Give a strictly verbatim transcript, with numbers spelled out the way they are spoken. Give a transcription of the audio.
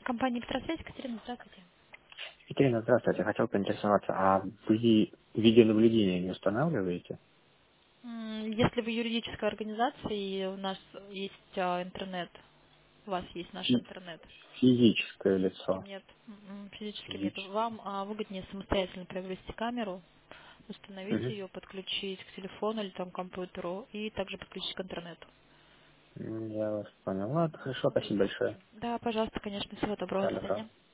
Компания «Петросвязь», Екатерина, здравствуйте. Екатерина, здравствуйте. Хотел поинтересоваться, а вы видеонаблюдение не устанавливаете? М, Если вы юридическая организация и у нас есть а, интернет, у вас есть наш Фи- интернет, Физическое физическим лицо. нет, м, физическим нет, Физическое. вам а, выгоднее самостоятельно приобрести камеру, установить Угу. ее, подключить к телефону или там к компьютеру и также подключить к интернету. Я вас понял. Ладно, хорошо, спасибо большое. Да, пожалуйста, конечно, всего доброго, Всего до доброго. свидания.